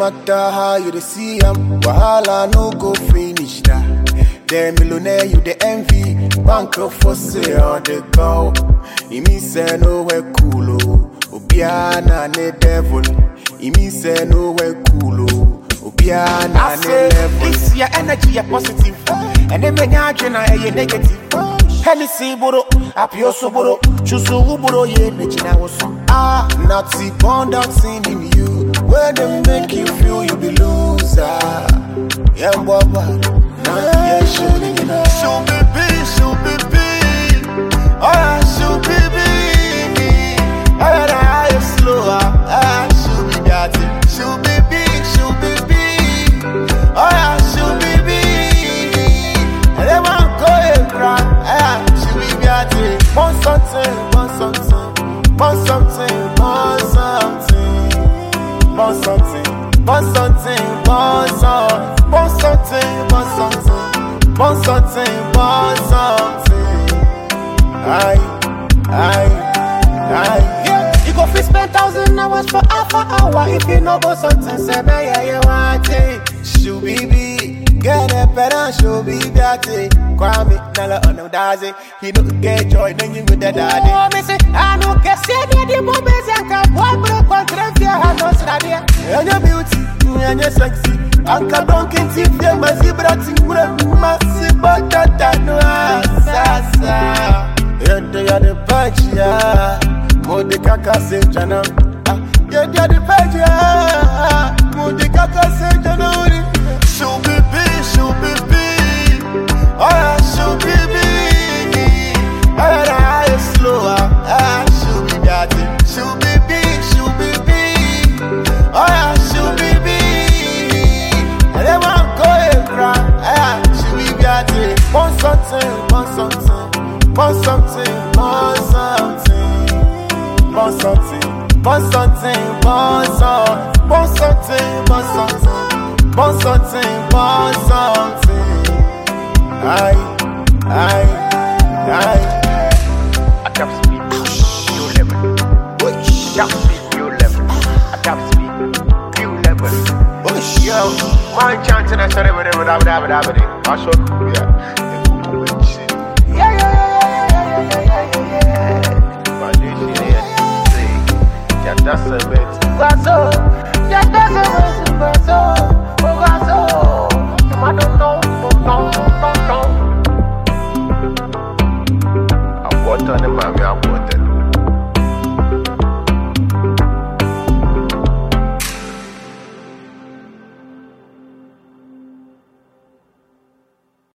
matter how you dey see am, wahala no go finish that. The millionaire you the envy, bank for sale the go. It means say nowhere cool, Obiana ne devil. It means say nowhere cool, Obiana ne level. This your energy, you're positive, and then when you're negative. Hennessy boro, apioso boro, chusu boro ye nechina woso. Nazi born out sin in you, where they make you feel you be loser. Yeah, baba, not yeah, show me, show baby, oh show baby, I slower, show me that, show baby, oh show baby, and then one go and cry. Want something, yeah. You go free spend 1,000 hours for half an hour. If you know about something, say me yeah you want it. Show baby, get a better show baby that it. Kwame, nala ono daze. He no get joy, then you with the daddy. Oh, me say, I no get see the moments and can boy break contract here. I know study. And your beauty, and your sexy. Anka donkin tip, yeah, my zebra ting, massive, but that no sasa. Yeah, they are the patch, yeah. Mode kaka se jana. Yeah, they are the patch, yeah. Mode kaka se jana. Show baby, oh show baby, I slower, show me that, show baby, oh show baby, and then one go and cry, show me that, want something, I top speed, new level. Top speed, new level. Top speed, new level. Yo, my chanting, I said, whatever. I saw, yeah. But this is that's a bit. I bought on the mommy, I bought.